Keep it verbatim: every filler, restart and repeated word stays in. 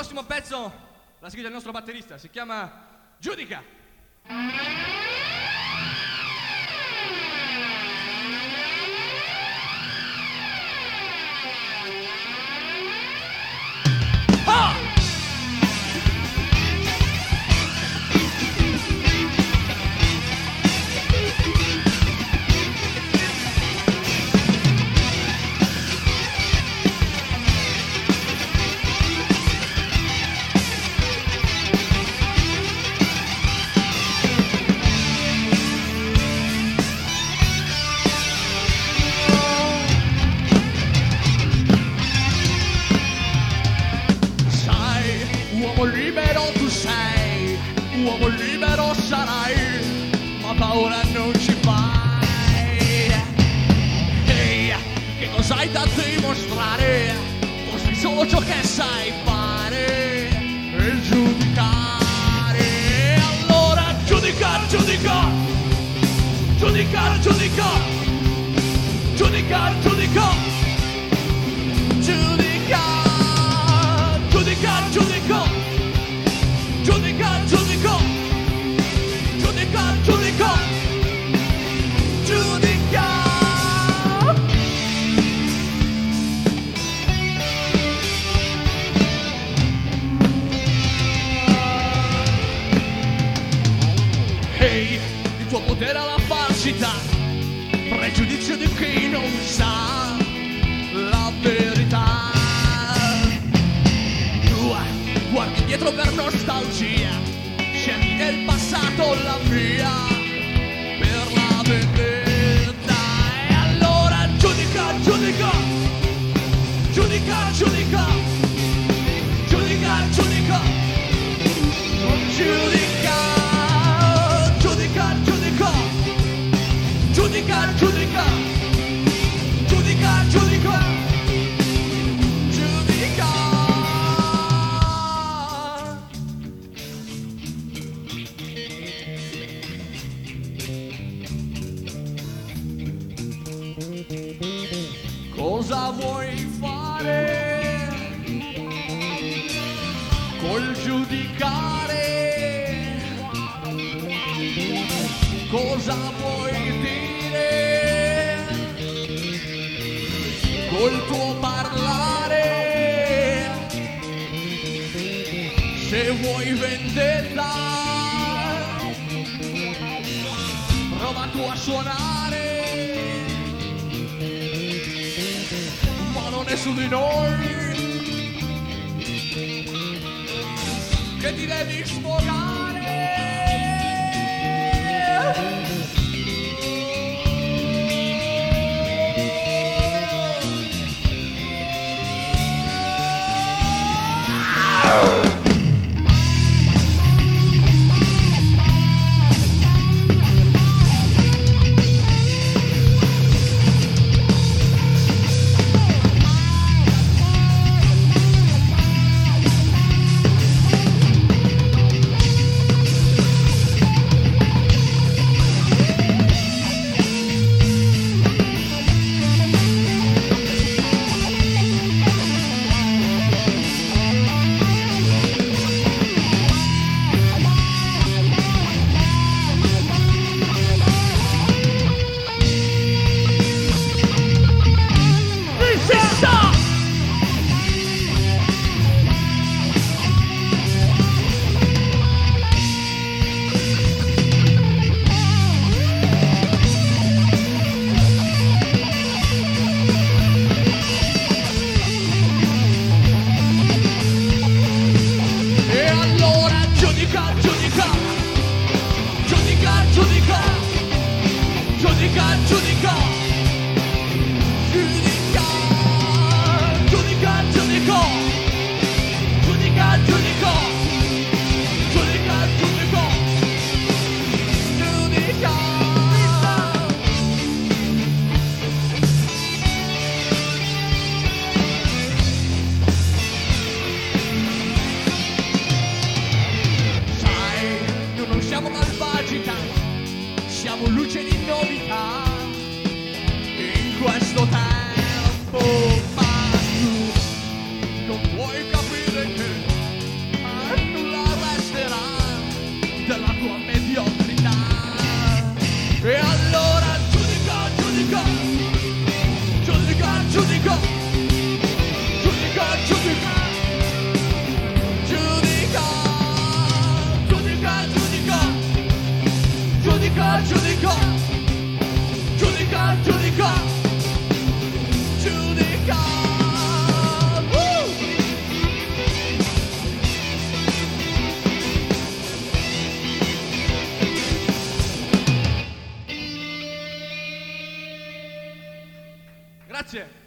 prossimo pezzo l'ha scritto il nostro batterista, si chiama Giudica. Ah! Uomo libero tu sei, uomo libero sarai, ma paura non ci fai. Ehi, che cos'hai da dimostrare? Mostri solo ciò che sai fare e giudicare. Allora giudica, giudica, giudica, giudica, giudica, giudica, giudica, giudica, giudica. Giudica, giudica, giudica, giudica, giudica. Ehi, il tuo potere alla falsità, pregiudizio di chi non sa la verità. Guardi dietro per nostalgia, scegli nel passato la via per la vendetta. E allora giudica, giudica, giudica, giudica, giudica, giudica, giudica, giudica, giudica, giudica, giudica, giudica, giudica. Cosa vuoi fare col giudicare? Cosa vuoi dire col tuo parlare? Se vuoi vendetta, prova tu a suonare. Non è su di noi che ti devi sfogare. giudica, giudica, giudica, giudica, giudica. Uh! Grazie.